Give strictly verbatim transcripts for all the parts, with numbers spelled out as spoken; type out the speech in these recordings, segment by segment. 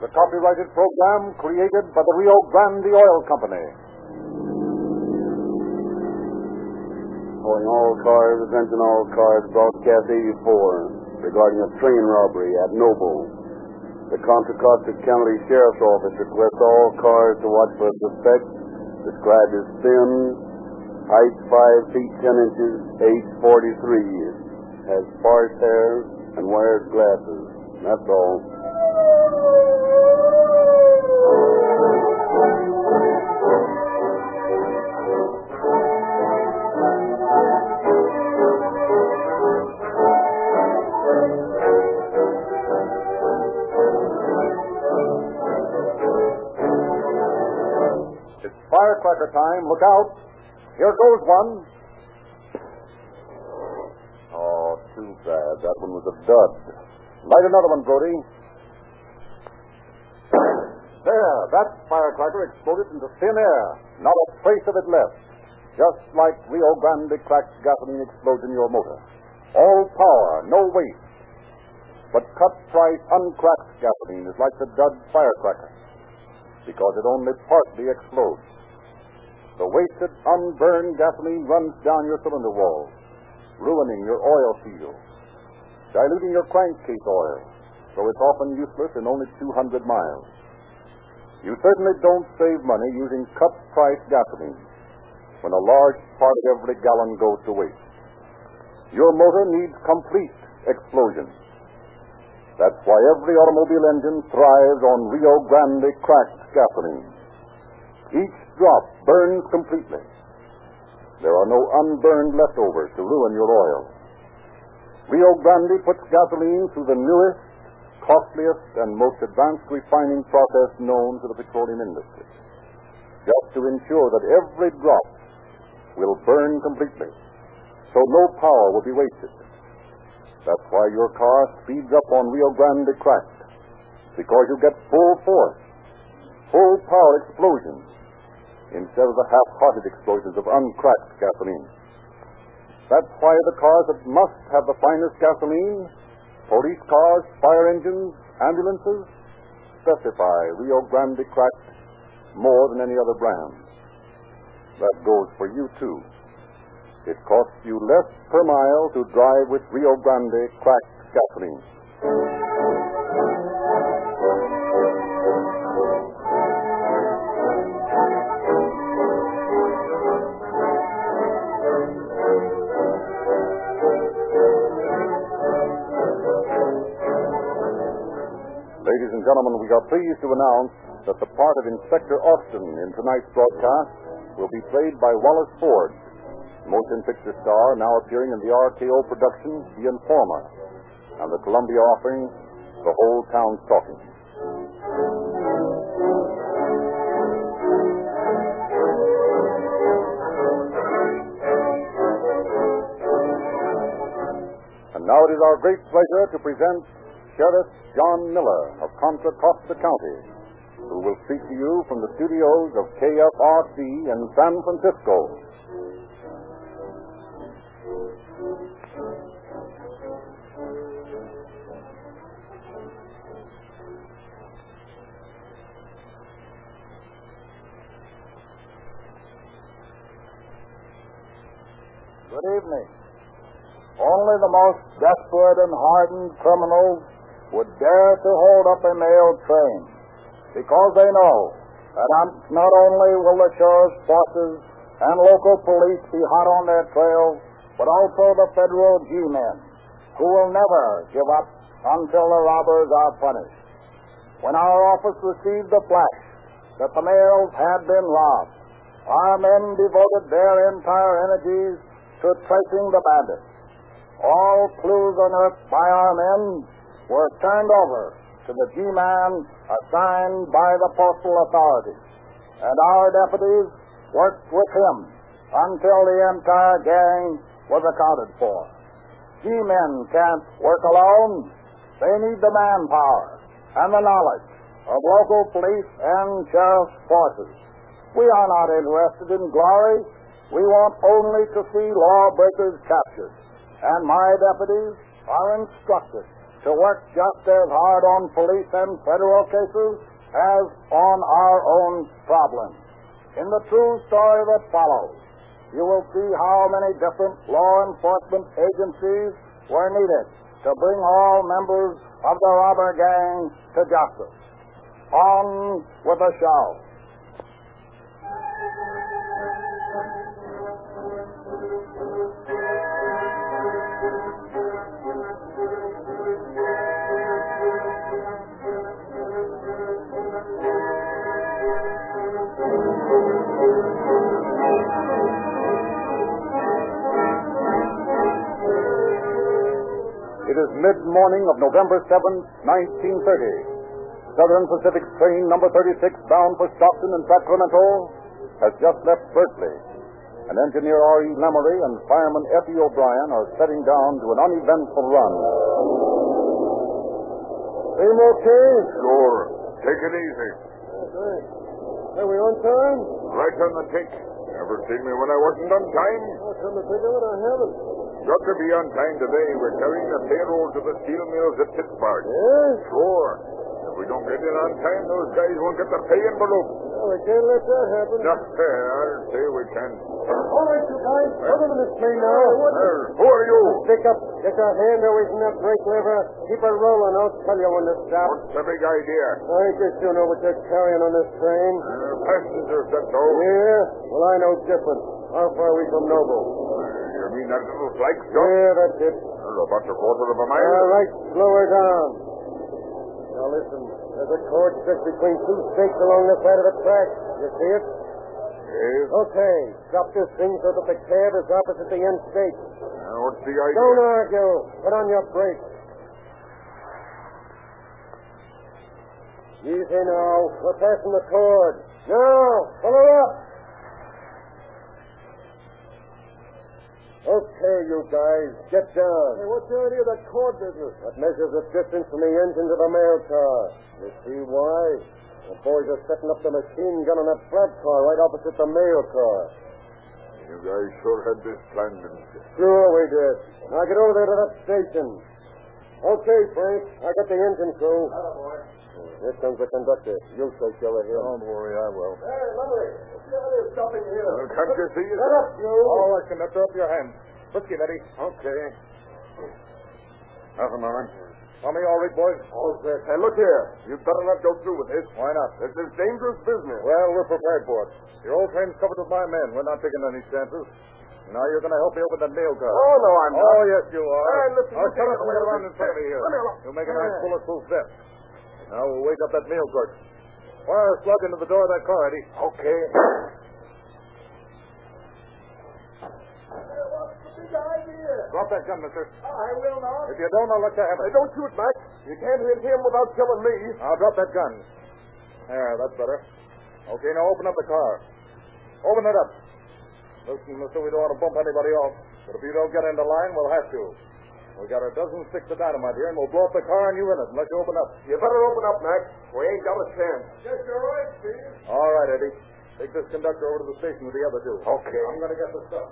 a copyrighted program created by the Rio Grande Oil Company. Calling all cars, attention all cars, broadcast eighty-four, regarding a train robbery at Noble. The Contra Costa County Sheriff's Office requests all cars to watch for a suspect described as thin, height five feet ten inches, age forty-three, has sparse hair, and wears glasses. That's all. It's firecracker time. Look out. Here goes one. Oh, too bad. That one was a dud. Light another one, Brody. There, that firecracker exploded into thin air. Not a trace of it left. Just like Rio Grande cracked gasoline explodes in your motor. All power, no waste. But cut-price, uncracked gasoline is like the dud firecracker, because it only partly explodes. The wasted, unburned gasoline runs down your cylinder walls, ruining your oil seal, diluting your crankcase oil, so it's often useless in only two hundred miles. You certainly don't save money using cut-price gasoline when a large part of every gallon goes to waste. Your motor needs complete explosion. That's why every automobile engine thrives on Rio Grande cracked gasoline. Each drop burns completely. There are no unburned leftovers to ruin your oil. Rio Grande puts gasoline through the newest, costliest, and most advanced refining process known to the petroleum industry, just to ensure that every drop will burn completely, so no power will be wasted. That's why your car speeds up on Rio Grande cracked, because you get full force, full power explosions, instead of the half-hearted explosions of uncracked gasoline. That's why the cars that must have the finest gasoline, police cars, fire engines, ambulances, specify Rio Grande cracked more than any other brand. That goes for you, too. It costs you less per mile to drive with Rio Grande cracked gasoline. Ladies and gentlemen, we are pleased to announce that the part of Inspector Austin in tonight's broadcast will be played by Wallace Ford, motion picture star now appearing in the R K O production, The Informer, and the Columbia offering, The Whole Town's Talking. And now it is our great pleasure to present Sheriff John Miller of Contra Costa County, who will speak to you from the studios of K F R C in San Francisco. Good evening. Only the most desperate and hardened criminals would dare to hold up a mail train, because they know that not only will the sheriff's forces and local police be hot on their trail, but also the federal G-men, who will never give up until the robbers are punished. When our office received the flash that the mails had been robbed, our men devoted their entire energies to tracing the bandits. All clues unearthed by our men were turned over to the G-man assigned by the postal authorities, and our deputies worked with him until the entire gang was accounted for. G-men can't work alone. They need the manpower and the knowledge of local police and sheriff's forces. We are not interested in glory. We want only to see lawbreakers captured, and my deputies are instructed to to work just as hard on police and federal cases as on our own problems. In the true story that follows, you will see how many different law enforcement agencies were needed to bring all members of the robber gang to justice. On with the show. It is mid-morning of November seventh, nineteen thirty. Southern Pacific train number thirty-six, bound for Stockton and Sacramento, has just left Berkeley. And engineer R E. Lemery and fireman F E. O'Brien are setting down to an uneventful run. Seem okay? Sure. Take it easy. Okay. Are we on time? Right on the tick. Ever seen me when I wasn't on time? Oh, come to think of it, I haven't. Got to be on time today. We're carrying a payroll to the steel mills at Pittsburgh. Yes? Sure. If we don't get in on time, those guys won't get the pay envelope. Well, we can't let that happen. No, I'll say we can. All right, you guys. Put them in this train now. Well, who are you? Stick up. Get your hand away from that brake lever. Keep it rolling. I'll tell you when to stop. What's the big idea? I guess you know what you're carrying on this train. Uh, passengers, that's all. Yeah? Well, I know different. How far are we from Noble? You mean that little flag stuff? Yeah, that's it. Well, about a quarter of a mile. All right, slow her down. Now listen, there's a cord stretched between two stakes along the side of the track. You see it? Yes. Okay, stop this thing so that the cab is opposite the end stake. Uh, what's the idea? Don't argue. Put on your brakes. Easy now. We're passing the cord. Now, pull her up. Okay, you guys, get down. Hey, what's the idea of that cord business? That measures the distance from the engine to the mail car. You see why? The boys are setting up the machine gun on that flat car right opposite the mail car. You guys sure had this planned, didn't you? Sure we did. Now get over there to that station. Okay, Frank, I got the engine crew. Hello, boy. Here comes the conductor. You take care of him. Don't worry, I will. Hey, Lemery, what's the idea of stopping here? Well, can't you see it? Get up, you. All right, conductor, up your hands. Whiskey, Eddie. Okay. Nothing, Norman. Tommy, all right, boys? All set. Hey, look here. You'd better not go through with this. Why not? This is dangerous business. Well, we're prepared for it. Your old train's covered with my men. We're not taking any chances. Now you're going to help me open that mail car. Oh, no, I'm not. Oh, yes, you are. Hey, listen, Now, you shut take up and it get away. around in front of me here. Come here, look. You'll make a nice bulletproof vest. Now we'll wake up that mail clerk. Fire a slug into the door of that car, Eddie. Okay. Drop that gun, mister. I will not. If you don't, I'll let you have Hey, it. don't shoot, Mac. You can't hit him without killing me. Now drop that gun. There, that's better. Okay, now open up the car. Open it up. Listen, mister, we don't want to bump anybody off. But if you don't get into line, we'll have to. We got a dozen sticks of dynamite here, and we'll blow up the car and you in it unless you open up. You better open up, Mac. We ain't got a chance. Yes, you're right, Steve. All right, Eddie. Take this conductor over to the station with the other two. Okay. I'm going to get the stuff.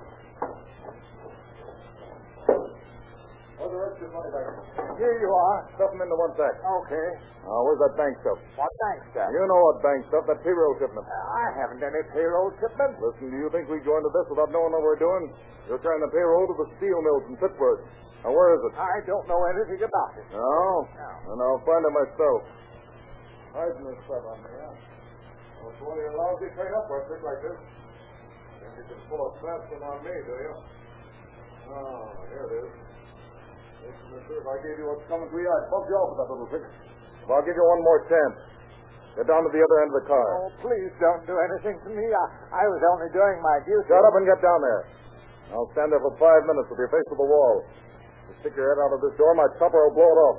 Where's the rest of your money back? Here you are. Stuff them into one sack. Okay. Now, where's that bank stuff? What thanks, sir? You know what bank stuff, that payroll shipment. I haven't any payroll shipment. Listen, do you think we go into this without knowing what we're doing? You're carrying the payroll to the steel mills in Pittsburgh. Now, where is it? I don't know anything about it. No? No. Then I'll find it myself. Hiding this stuff on me, huh? Well, it's one of your lousy train up for a trick like this. Think you can pull a fast one on me, do you? Oh, here it is. Listen, mister, if I gave you what's coming to you, I'd bump you off with that little trick. If I'll give you one more chance, get down to the other end of the car. Oh, please don't do anything to me. I, I was only doing my duty. Shut up and get down there. I'll stand there for five minutes with your face to the wall. You stick your head out of this door, my chopper will blow it off.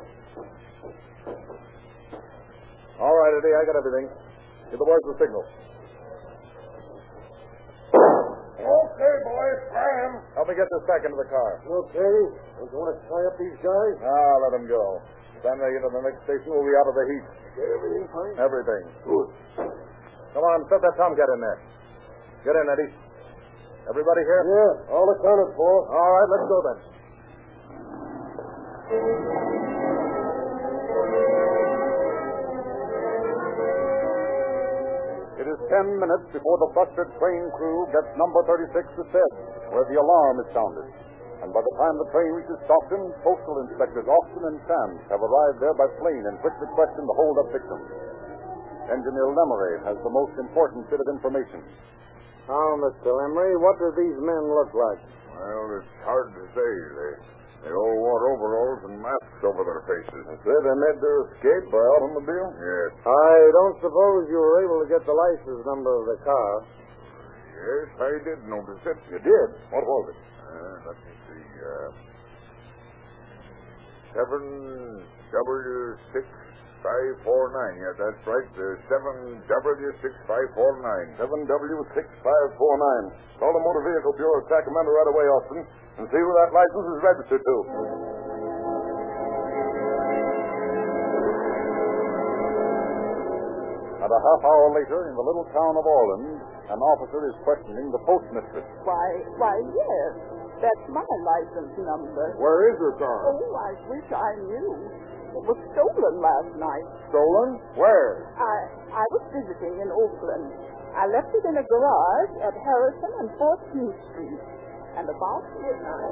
All right, Eddie, I got everything. Give the boys the signal. Okay, boys, Sam. Help me get this back into the car. Okay. You want to tie up these guys? Ah, let them go. Then they get to the next station, we'll be out of the heat. Get everything fine? Everything. Good. Come on, set that tomcat in there. Get in, Eddie. Everybody here? Yeah, all accounted for. All right, let's go then. is ten minutes before the busted train crew gets number thirty-six to Sed, where the alarm is sounded. And by the time the train reaches Stockton, postal inspectors Austin and Sands have arrived there by plane and quickly question the hold-up victims. Engineer Lemery has the most important bit of information. Now, Mister Lemery, what do these men look like? Well, it's hard to say. They, they all wore overalls and masks over their faces. Say they made their escape by automobile? Yes. I don't suppose you were able to get the license number of the car. Yes, I did notice it. You did? What was it? Uh, let me see. Uh, seven W six five four nine. Yeah, that's right. Uh, seven W six five four nine. seven W six five four nine. Call the Motor Vehicle Bureau of Sacramento right away, Austin, and see where that license is registered to. And a half hour later, in the little town of Orland, an officer is questioning the postmistress. Why, why, yes. That's my license number. Where is your car? Oh, I wish I knew. It was stolen last night. Stolen? Where? I I was visiting in Oakland. I left it in a garage at Harrison and fourteenth Street. And about midnight...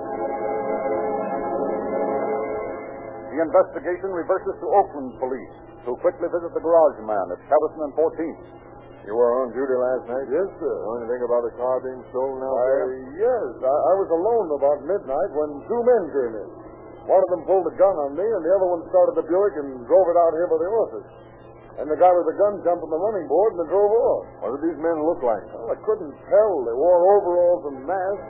The investigation reverses to Oakland police, who quickly visit the garage man at Harrison and fourteenth. You were on duty last night? Yes, sir. Know anything about a car being stolen out there? Yes. I, I was alone about midnight when two men came in. One of them pulled a gun on me, and the other one started the Buick and drove it out here by the office. And the guy with the gun jumped on the running board and they drove off. What did these men look like? Well, I couldn't tell. They wore overalls and masks.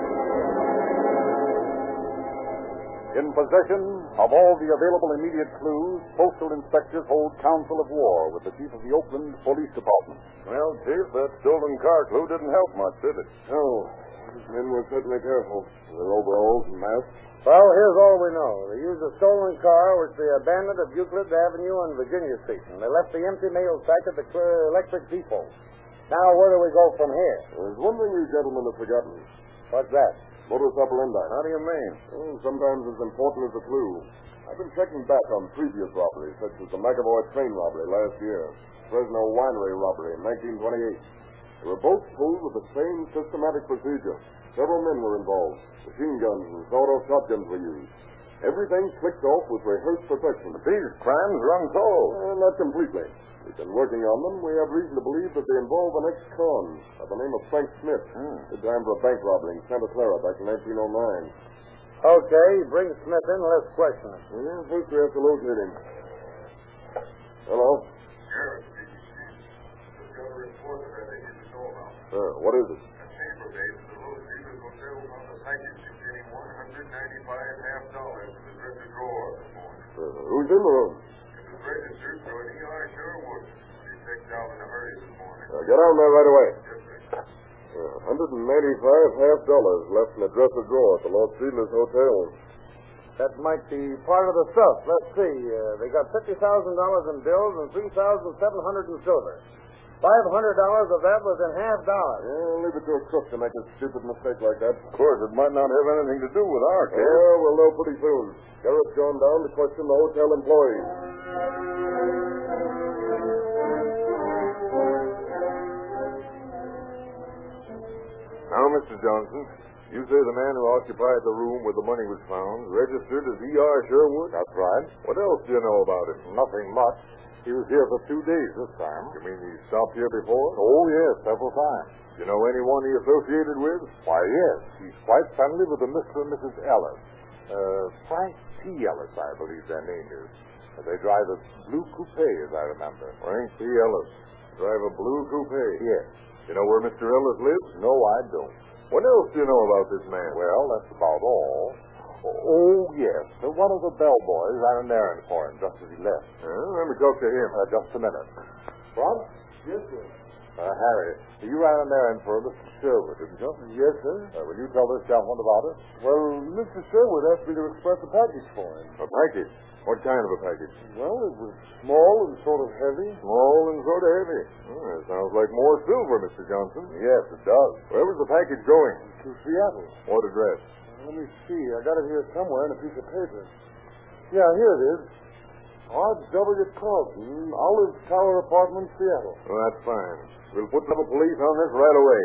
In possession of all the available immediate clues, postal inspectors hold council of war with the chief of the Oakland Police Department. Well, Chief, that stolen car clue didn't help much, did it? No. These men were certainly careful with their overalls and masks. Well, here's all we know. They used a stolen car, which they abandoned at Euclid Avenue on Virginia Street. And they left the empty mail sack at the Clear Electric Depot. Now, where do we go from here? There's one thing you gentlemen have forgotten. What's that? Modus operandi. How do you mean? Oh, sometimes as important as a clue. I've been checking back on previous robberies, such as the McAvoy train robbery last year, Fresno winery robbery in nineteen twenty-eight. They were both pulled with the same systematic procedure. Several men were involved. Machine guns and sawed-off shotguns were used. Everything clicked off with rehearsed perfection. These crimes run cold. Uh, not completely. We've been working on them. We have reason to believe that they involve an ex-con by the name of Frank Smith. Hmm. Did time for a bank robbery in Santa Clara back in nineteen oh nine. Okay, bring Smith in and let's question him. Yeah, first we have to locate him. Hello? Sheriff, just got a report that I think you should know about. Uh, what is it? A chambermaid at the Rose Beaver Hotel found a package containing one hundred ninety-five half dollars in the dresser drawer this morning. Uh, who's in the room? It was registered to an E R Sherwood. He checked out in a hurry this morning. Uh, get on there right away. Yes, sir. Uh, one hundred ninety-five half dollars left in the dresser drawer at the Los Feliz Hotel. That might be part of the stuff. Let's see. Uh, they got fifty thousand dollars in bills and three thousand seven hundred dollars in silver. five hundred dollars of that was in half dollars. Yeah, leave it to a crook to make a stupid mistake like that. Of course, it might not have anything to do with our case. Yeah, we'll know pretty soon. Garrett's gone down to question the hotel employees. Now, Mister Johnson, you say the man who occupied the room where the money was found registered as E R Sherwood? That's right. What else do you know about him? Nothing much. He was here for two days this time. You mean he stopped here before? Oh, yes, several times. You know anyone he associated with? Why, yes. He's quite friendly with the Mister and Missus Ellis. Uh, Frank T. Ellis, I believe their name is. Uh, they drive a blue coupe, as I remember. Frank T. Ellis. Drive a blue coupe? Yes. You know where Mister Ellis lives? No, I don't. What else do you know about this man? Well, that's about all. Oh, yes. Uh, one of the bellboys ran an errand for him just as he left. Uh, let me talk to him. Uh, just a minute. What? Yes, sir. Uh, Harry, you ran an errand for Mister Sherwood, didn't you? Yes, sir. Uh, will you tell this gentleman about it? Well, Mister Sherwood asked me to express a package for him. A package? What kind of a package? Well, it was small and sort of heavy. Small and sort of heavy. Oh, that sounds like more silver, Mister Johnson. Yes, it does. Where was the package going? To Seattle. What address? Let me see. I got it here somewhere in a piece of paper. Yeah, here it is. R W. Carlton, Olive Tower Apartment, Seattle. Well, that's fine. We'll put the police on this right away.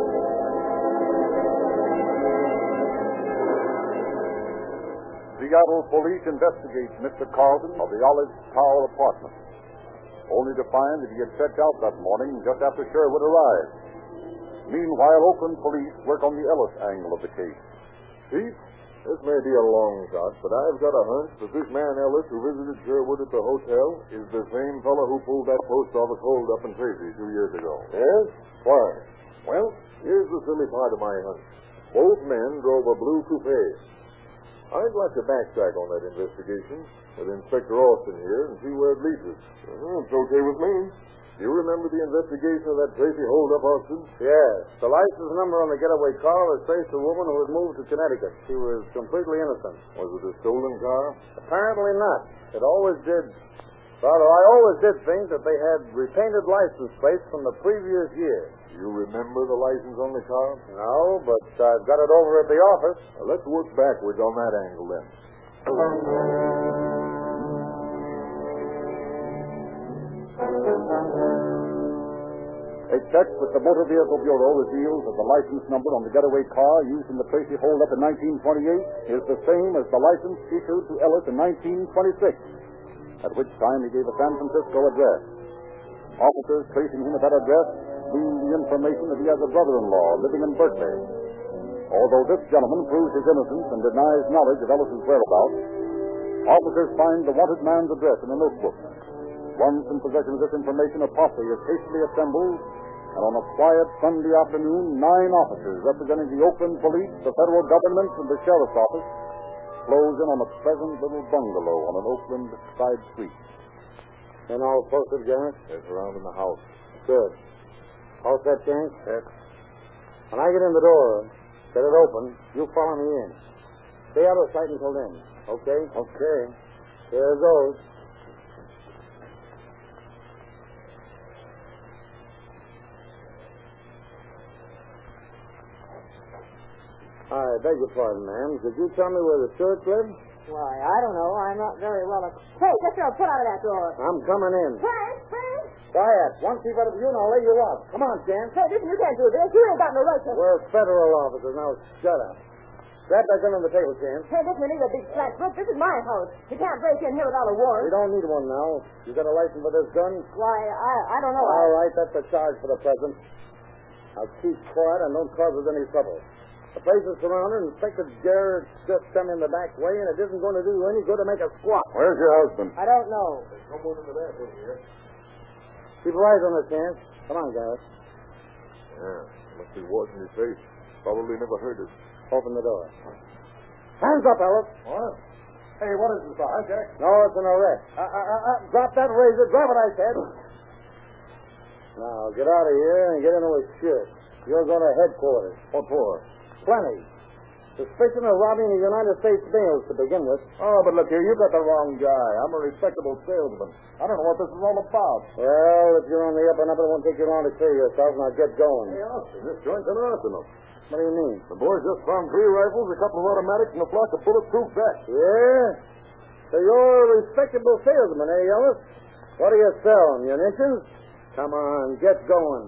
Seattle police investigate Mister Carlton of the Olive Tower Apartment, only to find that he had checked out that morning just after Sherwood arrived. Meanwhile, Oakland police work on the Ellis angle of the case. Chief, this may be a long shot, but I've got a hunch that this man Ellis who visited Sherwood at the hotel is the same fellow who pulled that post office holdup in Tracy two years ago. Yes? Why? Well, here's the silly part of my hunch. Both men drove a blue coupe. I'd like to backtrack on that investigation with Inspector Austin here and see where it leads us. Uh, it's okay with me. Do you remember the investigation of that Tracy holdup, Austin? Yes. The license number on the getaway car was traced to a woman who had moved to Connecticut. She was completely innocent. Was it a stolen car? Apparently not. It always did. Rather, I always did think that they had repainted license plates from the previous year. Do you remember the license on the car? No, but I've got it over at the office. Well, let's work backwards on that angle then. A check with the Motor Vehicle Bureau reveals that the license number on the getaway car used in the Tracy holdup in nineteen twenty-eight is the same as the license issued to Ellis in nineteen twenty-six, at which time he gave a San Francisco address. Officers tracing him at that address gleaned the information that he has a brother-in-law living in Berkeley. Although this gentleman proves his innocence and denies knowledge of Ellis's whereabouts, officers find the wanted man's address in a notebook. Once in possession of this information, a posse is hastily assembled, and on a quiet Sunday afternoon, nine officers representing the Oakland police, the federal government, and the sheriff's office close in on a pleasant little bungalow on an Oakland side street. And all posted, Garrett? It's around in the house. Good. All set, James? Yes. When I get in the door, get it open, you follow me in. Stay out of sight until then. Okay? Okay. Here goes. I beg your pardon, ma'am. Could you tell me where the Stewarts live? Why, I don't know. I'm not very well... Ac- hey, get your foot out of that door. I'm coming in. Frank, Frank! Quiet. One peep out of you and I'll lay you off. Come on, Jan. Hey, listen, you can't do this. You ain't got no right to... We're federal officers. Now, shut up. Grab that gun on the table, Jan. Hey, listen, we need a big flat roof. This is my house. You can't break in here without a We warrant. don't need one now. You got a license for this gun? Why, I I don't know. All I... right, that's a charge for the present. Now, keep quiet and don't cause us any trouble. The place is surrounded, and Inspector Garrett just come in the back way, and it isn't going to do you any good to make a squat. Where's your husband? I don't know. There's someone in the bathroom here. Keep your eyes on this, Chance. Come on, Garrett. Yeah, must be washing his face. Probably never heard it. Open the door. Hands up, Ellis. What? Hey, what is this, a hijack? No, it's an arrest. Uh, uh, uh, uh, drop that razor. Drop it, I said. Now, get out of here and get into a shirt. You're going to headquarters. What for? Plenty. Suspicion of robbing the United States mails to begin with. Oh, but look here, you got the wrong guy. I'm a respectable salesman. I don't know what this is all about. Well, if you're on the up and up, it won't take you long to clear yourself. Now get going. Hey, Austin, this joint's an arsenal. What do you mean? The boys just found three rifles, a couple of automatics, and a flock of bulletproof vests. Yeah? So you're a respectable salesman, eh, Ellis? What do you sell, munitions? Come on, get going.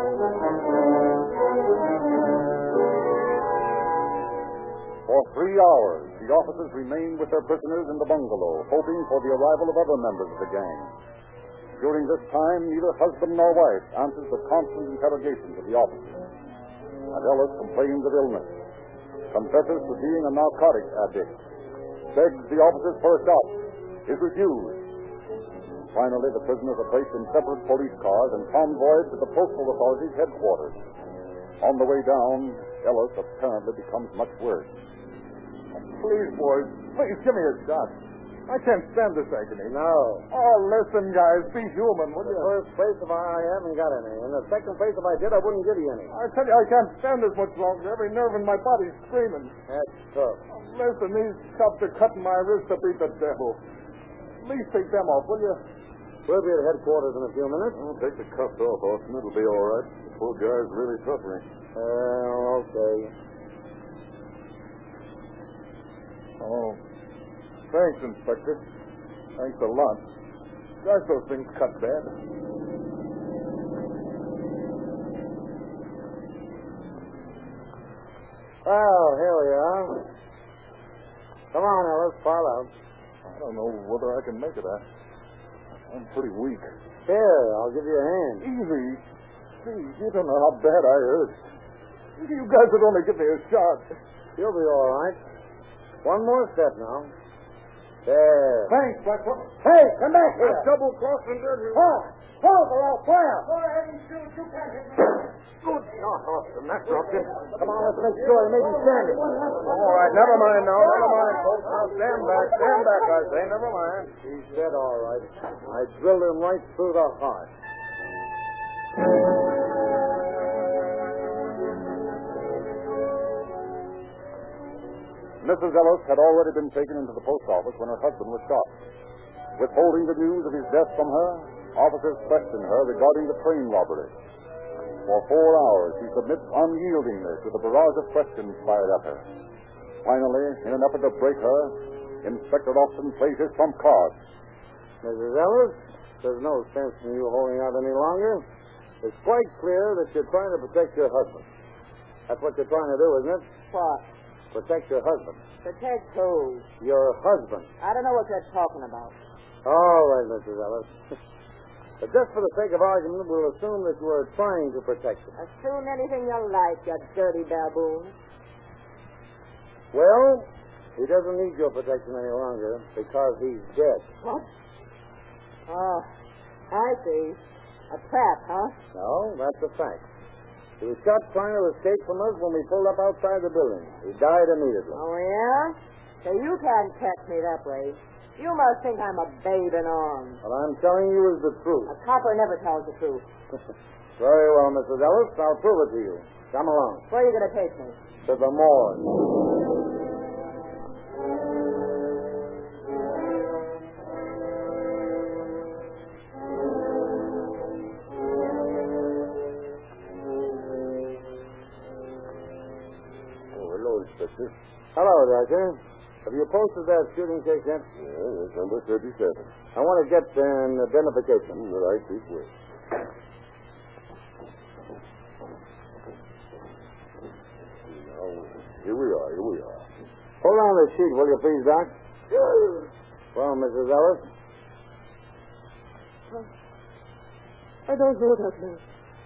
For three hours, the officers remained with their prisoners in the bungalow, hoping for the arrival of other members of the gang. During this time, neither husband nor wife answers the constant interrogations of the officers. And Ellis complains of illness, confesses to being a narcotic addict, begs the officers for a shot, is refused. Finally, the prisoners are placed in separate police cars and convoyed to the postal authorities' headquarters. On the way down, Ellis apparently becomes much worse. Please, boys, please give me a shot. I can't stand this agony. No. Oh, listen, guys, be human, will In the you? first place, if I haven't got any. In the second place, if I did, I wouldn't give you any. I tell you, I can't stand this much longer. Every nerve in my body's screaming. That's tough. Oh, listen, these cuffs are cutting my wrist to beat the devil. Please take them off, will you? We'll be at headquarters in a few minutes. Well, take the cuffs off, Austin. It'll be all right. The poor guy's really suffering. Well, okay. Oh, thanks, Inspector. Thanks a lot. Gosh, those things cut bad. Well, here we are. Come on, Ellis, pile out. I don't know whether I can make it. I, I'm pretty weak. Here, I'll give you a hand. Easy. Please, you don't know how bad I hurt. You guys would only give me a shot. You'll be all right. One more step now. There. Thanks, Blackwell. Hey, come back here. Double crossing dirty. Hold. Hold or I'll fire. Go ahead and shoot. You can't hit me. Good God, Austin, that's not it. Come on, let's make sure he may be standing. All right, never mind now. Never mind, folks. Now stand back. Stand back, I say. Never mind. He's dead, all right. I drilled him right through the heart. Missus Ellis had already been taken into the post office when her husband was shot. Withholding the news of his death from her, officers questioned her regarding the train robbery. For four hours, she submits unyieldingly to the barrage of questions fired at her. Finally, in an effort to break her, Inspector Austin plays his trump card. Missus Ellis, there's no sense in you holding out any longer. It's quite clear that you're trying to protect your husband. That's what you're trying to do, isn't it? What? Protect your husband. Protect who? Your husband. I don't know what you're talking about. All right, Missus Ellis. But just for the sake of argument, we'll assume that you are trying to protect him. Assume anything you like, you dirty baboon. Well, he doesn't need your protection any longer because he's dead. What? Oh, I see. A trap, huh? No, that's a fact. He was shot trying to escape from us when we pulled up outside the building. He died immediately. Oh, yeah? So you can't catch me that way. You must think I'm a babe in arms. What I'm telling you is the truth. A copper never tells the truth. Very well, Missus Ellis. I'll prove it to you. Come along. Where are you going to take me? To the morgue. Oh, hello, Inspector. Hello, Doctor. Have you posted that shooting case yet? Yeah, that's number thirty-seven. I want to get an identification. Mm, right this way. Now, here we are, here we are. Hold on the sheet, will you please, Doc? Sure. Well, Missus Ellis? I don't know that man.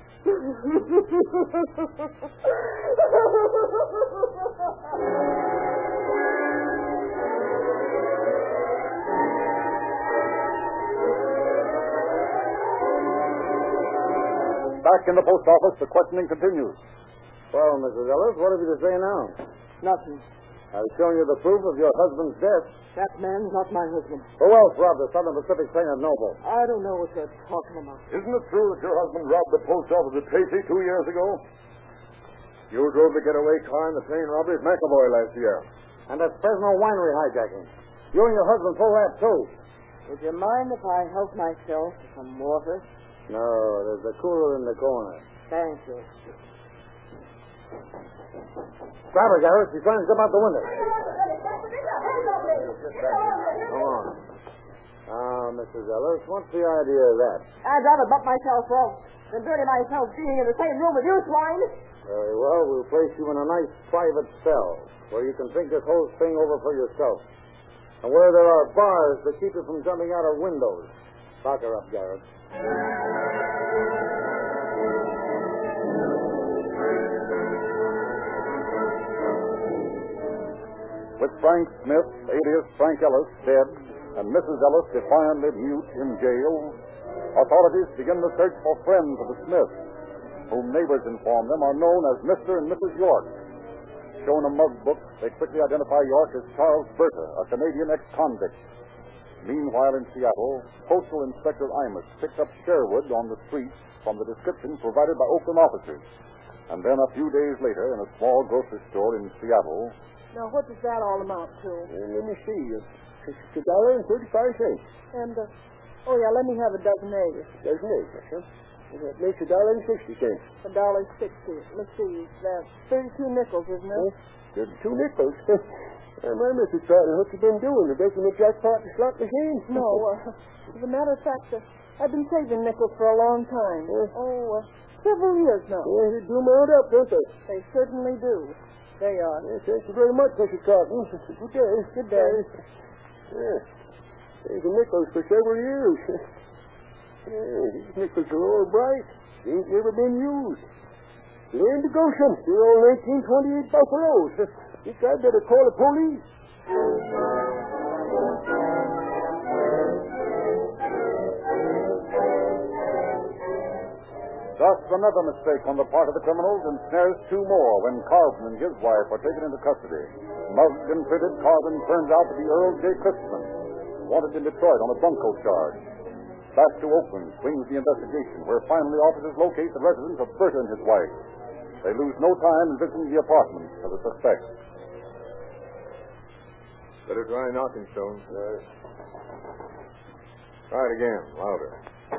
Back in the post office, the questioning continues. Well, Missus Ellis, what have you to say now? Nothing. I've shown you the proof of your husband's death. That man's not my husband. Who else robbed the Southern Pacific train at Noble? I don't know what you're talking about. Isn't it true that your husband robbed the post office at Tracy two years ago? You drove the getaway car in the train robbery at McAvoy last year. And that Fresno winery hijacking. You and your husband pulled that, too. Would you mind if I help myself to some water? No, there's a cooler in the corner. Thank you. Grab her, Garrett. She's trying to jump out the window. Come on. Ah, Missus Ellis, what's the idea of that? I'd rather bump myself off than dirty myself being in the same room with you, swine. Very well, we'll place you in a nice private cell where you can think this whole thing over for yourself. And where there are bars to keep you from jumping out of windows. Lock her up, Garrett. With Frank Smith, alias Frank Ellis, dead, and Missus Ellis defiantly mute in jail, authorities begin the search for friends of the Smiths, whom neighbors inform them are known as Mister and Missus York. Shown a mug book, they quickly identify York as Charles Berta, a Canadian ex-convict. Meanwhile, in Seattle, Postal Inspector Imus picks up Sherwood on the street from the description provided by Oakland officers. And then a few days later, in a small grocery store in Seattle... Now, what does that all amount to? Uh, let me see. It's a dollar and thirty-five cents. And, uh, oh, yeah, let me have a dozen eggs. Doesn't it, sir? That makes a dollar and sixty cents. A dollar sixty. Let's see, that's thirty-two nickels, isn't it? Huh? Thirty-two nickels. Uh, my Missus Carter, what you been doing? The making the jackpot and slot machines? No, uh, as a matter of fact, uh, I've been saving nickels for a long time. Yeah. Oh, uh, several years now. Yeah, they do mount up, don't they? They certainly do. They are. Yeah, thank you very much, Missus Carton. Good day. Good day. Yeah. Saving nickels for several years. Yeah, these nickels are all bright. They ain't never been used. They're in the Goshen, the old nineteen twenty-eight Buffaloes. Think I'd better call the police. Thus, another mistake on the part of the criminals ensnares two more when Carlson and his wife are taken into custody. Mugged and printed, Carlson turns out to be Earl J. Christman, wanted in Detroit on a bunco charge. Back to Oakland swings the investigation, where finally officers locate the residence of Berta and his wife. They lose no time in visiting the apartment of the suspect. Better try knocking, Stone. Uh, try it again, louder.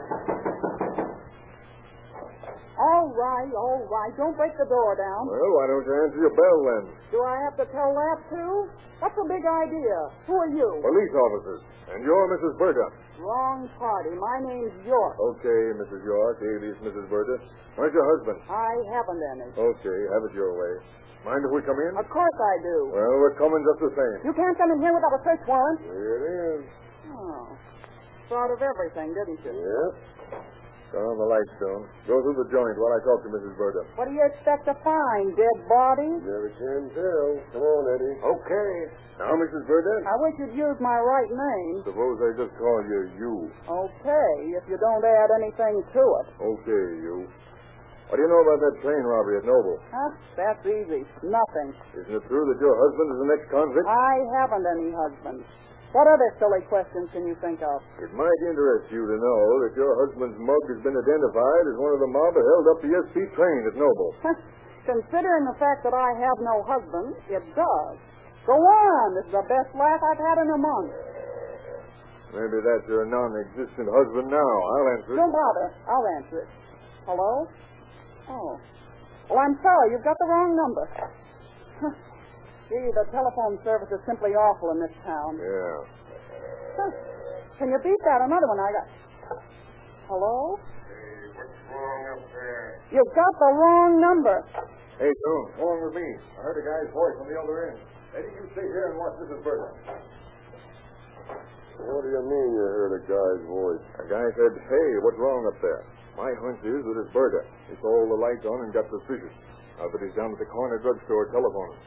All right, all right. Don't break the door down. Well, why don't you answer your bell then? Do I have to tell that, too? That's a big idea. Who are you? Police officers. And you're Missus Berta. Wrong party. My name's York. Okay, Missus York, alias Missus Berta. Where's your husband? I haven't any. Okay, have it your way. Mind if we come in? Of course I do. Well, we're coming just the same. You can't come in here without a search warrant. Here it is. Oh. Thought of everything, didn't you? Yep. Turn on the light, Stone. Go through the joint while I talk to Missus Berta. What do you expect to find? Dead bodies? Never can tell. Come on, Eddie. Okay. Now, Missus Berta. I wish you'd use my right name. Suppose I just call you you. Okay, if you don't add anything to it. Okay, you. What do you know about that train robbery at Noble? Huh? That's easy. Nothing. Isn't it true that your husband is an ex-convict? I haven't any husband. What other silly questions can you think of? It might interest you to know that your husband's mug has been identified as one of the mob that held up the S P train at Noble. Considering the fact that I have no husband, it does. Go on. This is the best laugh I've had in a month. Maybe that's your non-existent husband now. I'll answer it. Don't bother. I'll answer it. Hello? Oh. Well, I'm sorry. You've got the wrong number. Gee, the telephone service is simply awful in this town. Yeah. Huh. Can you beat that? Another one I got. Hello? Hey, what's wrong up there? You've got the wrong number. Hey, Stone, go on with me. I heard a guy's voice on the other end. Eddie, you stay here and watch Missus Berta. What do you mean you heard a guy's voice? A guy said, hey, what's wrong up there? My hunch is that it's Berta. He saw all the lights on and got suspicious. I bet he's down at the corner drugstore telephoning.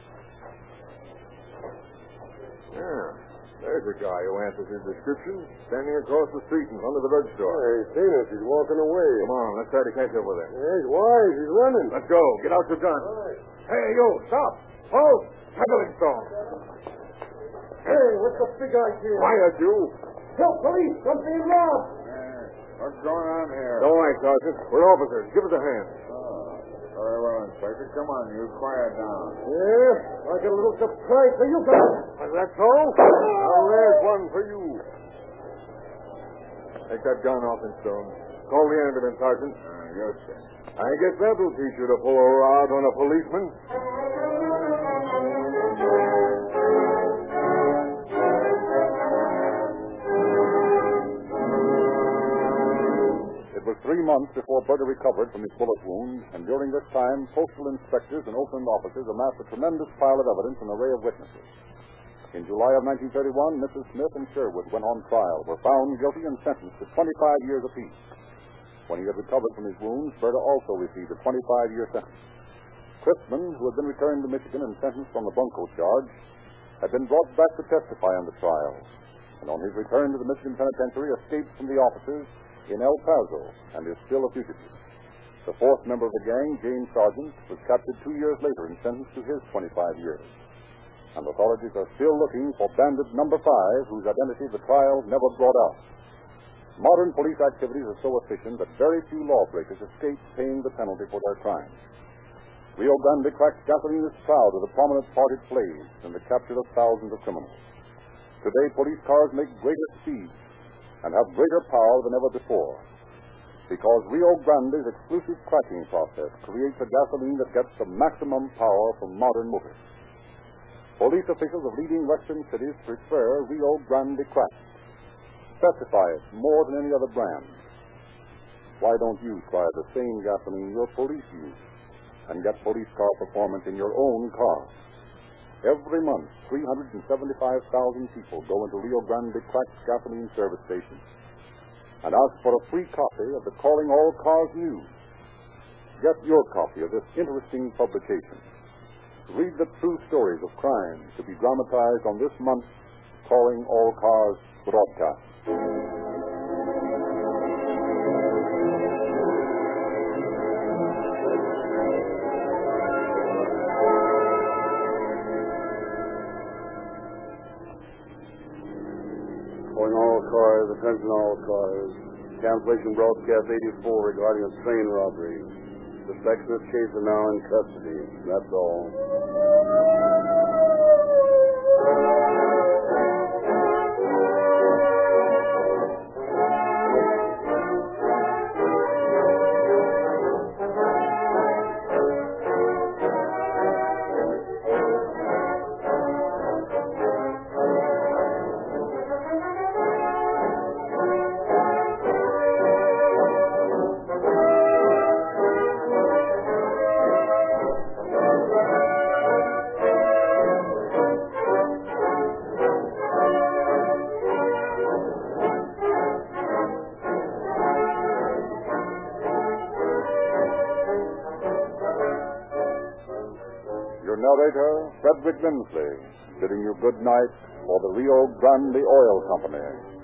Yeah, there's a guy who answers his description, standing across the street in front of the drugstore. Yeah, he's seen us. He's walking away. Come on, let's try to catch up with him. Yeah, he's wise. He's running. Let's go. Get out your gun. Right. Hey, you, stop. Hold. Tackling Stone. Hey, what's the big idea? Quiet, you. Help, police! I'm being robbed! What's going on here? Don't worry, Sergeant. We're officers. Give us a hand. Oh, very well, Inspector. Come on, you quiet down. Yeah, I get a little surprise for you guys. Is that so? Now, there's one for you. Take that gun off him, Stone. Call the ambulance, Sergeant. Uh, yes, sir. I guess that'll teach you to pull a rod on a policeman. It was three months before Berta recovered from his bullet wound, and during this time, postal inspectors and Oakland officers amassed a tremendous pile of evidence and array of witnesses. In July of nineteen thirty-one, Missus Smith and Sherwood went on trial, were found guilty and sentenced to twenty-five years apiece. When he had recovered from his wounds, Berta also received a twenty-five-year sentence. Christman, who had been returned to Michigan and sentenced on the bunco charge, had been brought back to testify on the trial, and on his return to the Michigan Penitentiary, escaped from the officers in El Paso and is still a fugitive. The fourth member of the gang, James Sargent, was captured two years later and sentenced to his twenty-five years. And authorities are still looking for bandit number five, whose identity the trial never brought out. Modern police activities are so efficient that very few lawbreakers escape paying the penalty for their crimes. Rio Grande cracked gasoline is proud of the prominent part it plays in the capture of thousands of criminals. Today, police cars make greater speed and have greater power than ever before, because Rio Grande's exclusive cracking process creates a gasoline that gets the maximum power from modern motors. Police officials of leading western cities prefer Rio Grande Cracked. Specify it more than any other brand. Why don't you try the same gasoline your police use and get police car performance in your own car? Every month, three hundred seventy-five thousand people go into Rio Grande Cracked gasoline service stations and ask for a free copy of the Calling All Cars News. Get your copy of this interesting publication. Read the true stories of crime to be dramatized on this month's Calling All Cars broadcast. Calling all cars, attention all cars. Cancellation broadcast eighty-four regarding a train robbery. Suspects in this case are now in custody. That's all. Your narrator, Frederick Lindsley, bidding you good night for the Rio Grande Oil Company.